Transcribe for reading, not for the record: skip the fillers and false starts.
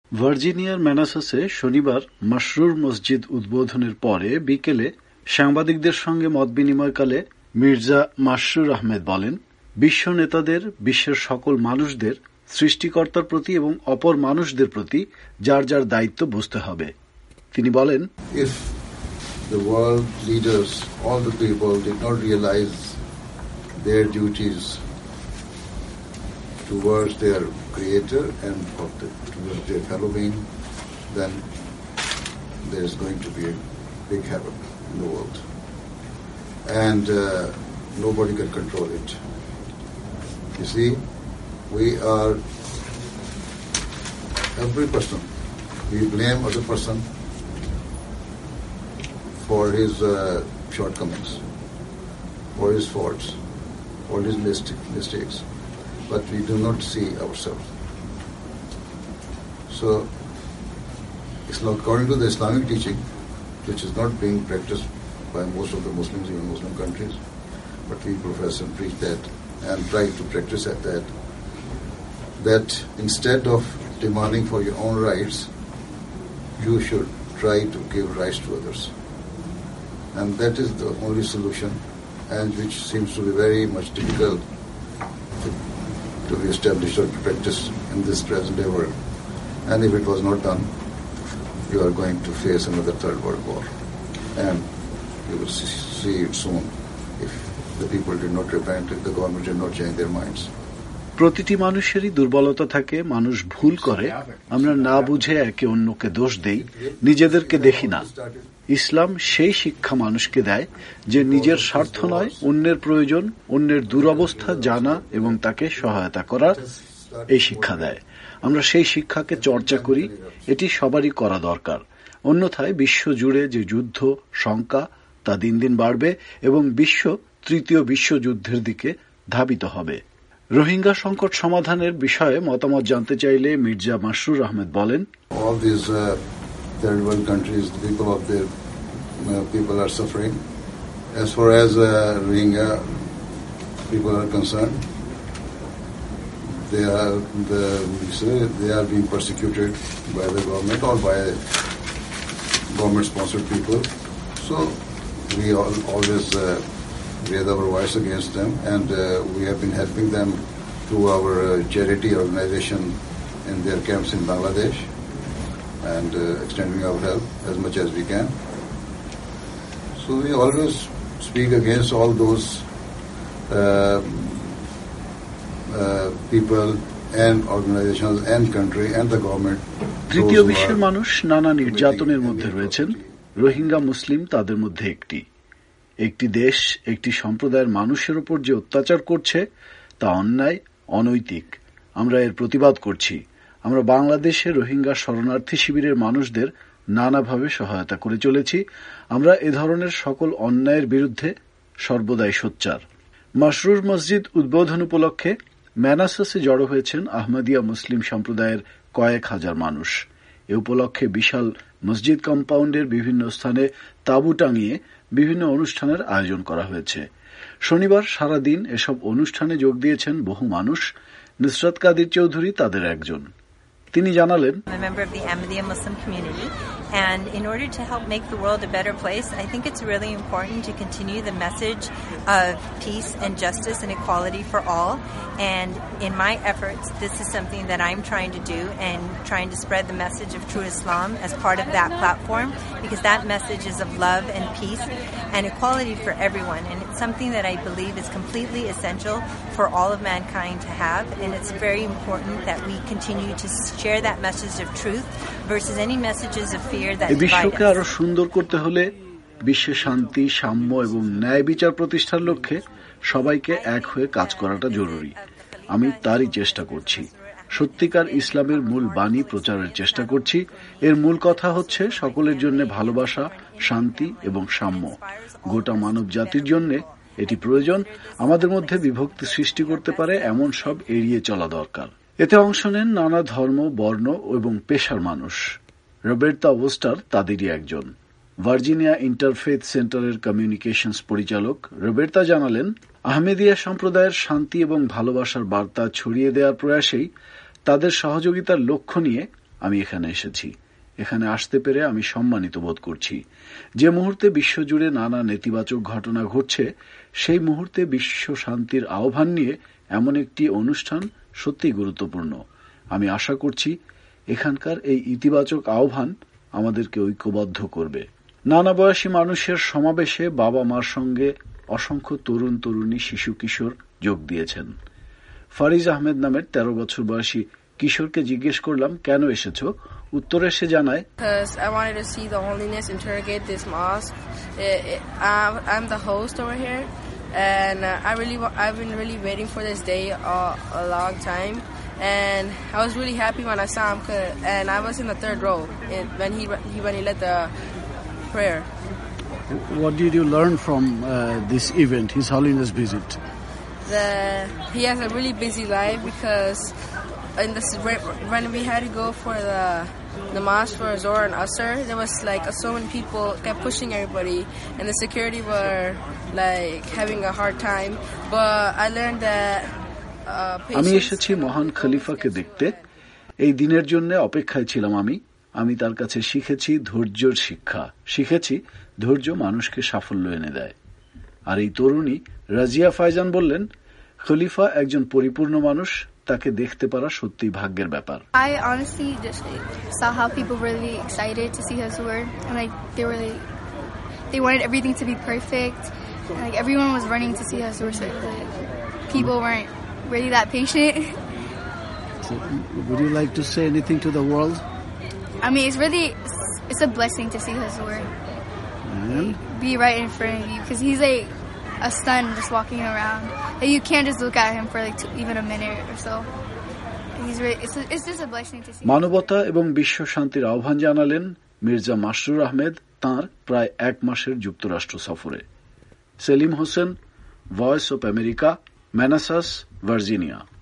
ভার্জিনিয়ার ম্যানাসাসে শনিবার মাসরুর মসজিদ উদ্বোধনের পরে বিকেলে সাংবাদিকদের সঙ্গে মতবিনিময়কালে মির্জা মাসরুর আহমেদ বলেন, বিশ্ব নেতাদের বিশ্বের সকল মানুষদের সৃষ্টিকর্তার প্রতি এবং অপর মানুষদের প্রতি যার যার দায়িত্ব বুঝতে হবে। তিনি বলেন, If the world leaders, all the people did not realize their duties towards their creator and towards their fellow being, then there is going to be a big havoc in the world. And nobody can control it. You see, we are, every person, we blame other person for his shortcomings, for his faults, for his mistakes, but we do not see ourselves. So, it's not according to the Islamic teaching, which is not being practiced by most of the Muslims, even Muslim countries, but we profess and preach that and try to practice at that instead of demanding for your own rights, you should try to give rights to others. And that is the only solution, and which seems to be very much difficult to be established or to practice in this present day world. And if it was not done, you are going to face another third world war. And you will see it soon if the people did not repent, if the government did not change their minds. প্রতিটি মানুষেরই দুর্বলতা থাকে, মানুষ ভুল করে, আমরা না বুঝে একে অন্যকে দোষ দেই, নিজেদেরকে দেখি না। ইসলাম সেই শিক্ষা মানুষকে দেয় যে নিজের স্বার্থ নয়, অন্যের প্রয়োজন, অন্যের দুরবস্থা জানা এবং তাকে সহায়তা করা, এই শিক্ষা দেয়। আমরা সেই শিক্ষাকে চর্চা করি, এটি সবারই করা দরকার। অন্যথায় বিশ্ব জুড়ে যে যুদ্ধ শঙ্কা তা দিন দিন বাড়বে এবং বিশ্ব তৃতীয় বিশ্বযুদ্ধের দিকে ধাবিত হবে। রোহিঙ্গা সংকট সমাধানের বিষয়ে মতামত জানতে চাইলে মির্জা মাসরুর আহমেদ বলেন, all these third world countries, the people are suffering. As far as Rohingya people are concerned, they are being persecuted by the government or by government-sponsored people. So we always raise our voice against them, and we have been helping them through our charity organization in their camps in Bangladesh, and extending our help as much as we can. So we always speak against all those people and organizations and country and the government. তৃতীয় বিশ্বের মানুষ নানা নির্যাতনের মধ্যে রয়েছেন। রোহিঙ্গা মুসলিম তাদের মধ্যে একটি দেশ একটি সম্প্রদায়ের মানুষের উপর যে অত্যাচার করছে তা অন্যায়, অনৈতিক। আমরা এর প্রতিবাদ করছি। আমরা বাংলাদেশে রোহিঙ্গা শরণার্থী শিবিরের মানুষদের নানাভাবে সহায়তা করে চলেছি। আমরা এ ধরনের সকল অন্যায়ের বিরুদ্ধে সর্বদাই সোচ্চার। মাসরুর মসজিদ উদ্বোধন উপলক্ষে ম্যানাসাসে জড়ো হয়েছেন আহমদিয়া মুসলিম সম্প্রদায়ের কয়েক হাজার মানুষ। এ উপলক্ষে বিশাল মসজিদ কম্পাউন্ডের বিভিন্ন স্থানে তাঁবু টাঙিয়ে বিভিন্ন অনুষ্ঠানের আয়োজন করা হয়েছে। শনিবার সারাদিন এসব অনুষ্ঠানে যোগ দিয়েছেন বহু মানুষ। নুসরাত কাদির চৌধুরী তাদের একজন। তিনি জানালেন, I'm a member of the Ahmadiyya Muslim community, and in order to help make the world a better place, I think it's really important to continue the message of peace and justice and equality for all. And in my efforts, this is something that I'm trying to do and trying to spread the message of true Islam as part of that platform, because that message is of love and peace and equality for everyone. And it's something that I believe is completely essential for all of mankind to have. And it's very important that we continue to share that message of truth versus any messages of fear that divide us. বিশ্বকে আরো সুন্দর করতে হলে বিশ্বে শান্তি, সাম্য এবং ন্যায় বিচার প্রতিষ্ঠার লক্ষ্যে সবাইকে এক হয়ে কাজ করাটা জরুরি। আমি তারই চেষ্টা করছি। সত্যিকার ইসলামের মূল বাণী প্রচারের চেষ্টা করছি। এর মূল কথা হচ্ছে সকলের জন্য ভালোবাসা, শান্তি এবং সাম্য। গোটা মানব জাতির জন্য এটি প্রয়োজন। আমাদের মধ্যে বিভক্তি সৃষ্টি করতে পারে এমন সব এড়িয়ে চলা দরকার। এতে অংশ নেন নানা ধর্ম, বর্ণ এবং পেশার মানুষ। রবের্তা ওস্টার তাদেরই একজন। ভার্জিনিয়া ইন্টারফেথ সেন্টারের কমিউনিকেশনস পরিচালক রবের্তা জানালেন, আহমেদিয়া সম্প্রদায়ের শান্তি এবং ভালোবাসার বার্তা ছড়িয়ে দেওয়ার প্রয়াসেই তাদের সহযোগিতার লক্ষ্য নিয়ে আমি এখানে এসেছি। এখানে আসতে পেরে আমি সম্মানিত বোধ করছি। যে মুহূর্তে বিশ্বজুড়ে নানা নেতিবাচক ঘটনা ঘটছে, সেই মুহূর্তে বিশ্ব শান্তির আহ্বান নিয়ে এমন একটি অনুষ্ঠান সত্যিই গুরুত্বপূর্ণ। আমি আশা করছি এখানকার এই ইতিবাচক আহ্বান আমাদেরকে ঐক্যবদ্ধ করবে। নানা বয়সী মানুষের সমাবেশে বাবা মার সঙ্গে অসংখ্য তরুণ তরুণী, শিশু কিশোর যোগ দিয়েছেন। ফারিজ আহমেদ নামের 13 বছর বয়সী কিশোরকে জিজ্ঞেস করলাম, কেন এসেছো? উত্তরে সে জানায়, I wanted to see the holiness interrogate this mosque. I'm the host over here, and I've been really waiting for this day a long time. And I was really happy when I saw him, and I was in the third row when he led the prayer. What did you learn from this event, His Holiness visit? He has a really busy life because when we had to go for the mosque for Zohar and Asr, there was like so many people kept pushing everybody, and the security were like having a hard time. But I learned that আমি এসেছি মহান খলিফাকে দেখতে। এই দিনের জন্য অপেক্ষায় ছিলাম। আমি তার কাছে শিখেছি ধৈর্যের শিক্ষা, শিখেছি ধৈর্য মানুষকে সাফল্য এনে দেয়। আর এই তরুণী রাজিয়া ফাইজান বললেন, খলিফা একজন পরিপূর্ণ মানুষ, তাকে দেখতে পারা সত্যিই ভাগ্যের ব্যাপার। I honestly just saw how people were really excited to see his word, and like they wanted everything to be perfect, and like everyone was running to see his word. So people weren't really that patient. So, would you like to say anything to the world? I mean, it's a blessing to see his word be right in front of you, because he's like a sun just walking around. Like, you can't just look at him for like even a minute or so. It's just a blessing to see. মানবতা এবং বিশ্ব শান্তির আহ্বান জানালেন মির্জা মাসরুর আহমেদ তাঁর প্রায় 1 মাসের যুক্তরাষ্ট্র সফরে। Selim Hossain, voice of America, Manassas, Virginia.